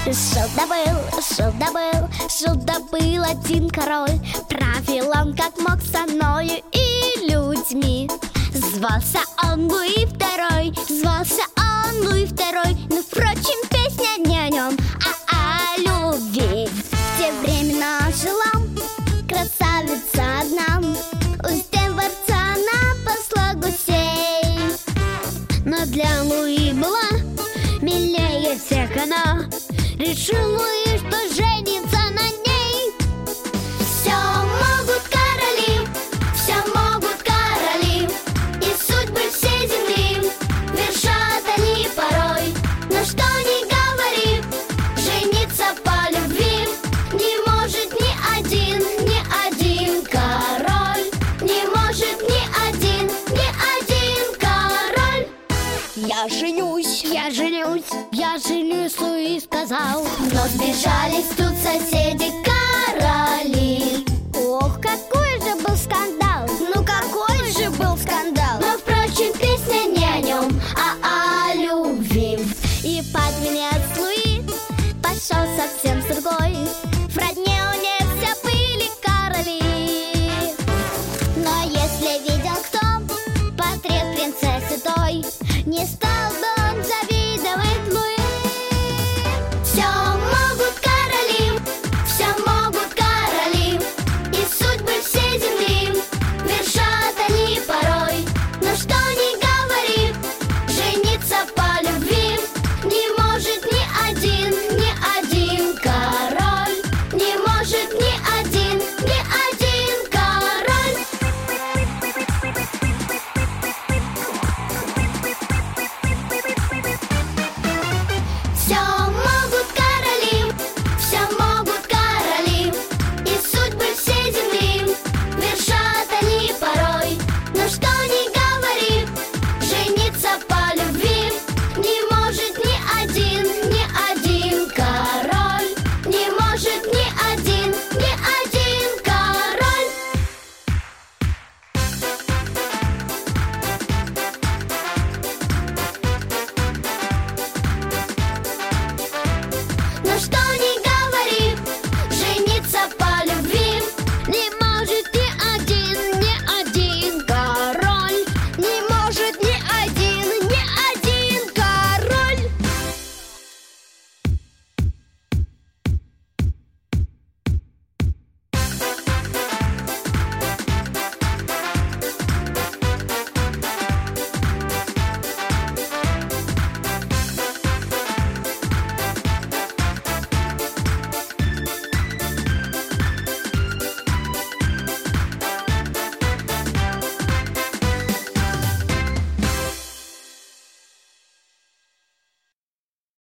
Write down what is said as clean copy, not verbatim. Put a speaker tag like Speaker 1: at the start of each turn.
Speaker 1: Жил-да был один король. Правил он как мог страной и людьми. Звался он Луи Второй, но, впрочем, песня не о нем, а о любви. В те времена жила красавица одна, у стен дворца она пасла гусей. Но для Луи была милее всех она. Решил Луи, что женится на ней. Все могут короли, и судьбы всей земли вершат они порой. Но что ни говори, жениться по любви не может ни один король. Не может ни один король. Я женюсь, Луи сказал. Но сбежались тут соседи короли. Ох, какой же был скандал! Но, впрочем, песня не о нем, а о любви. И под венец Луи пошел совсем с другой. В родне у них все были короли. Но если видел кто портрет принцессы той, не стал бы он завидовать Луи. Все могут короли, и судьбы всей земли вершат они порой. Но что ни говори, жениться по любви не может ни один король. Не может ни один король. Все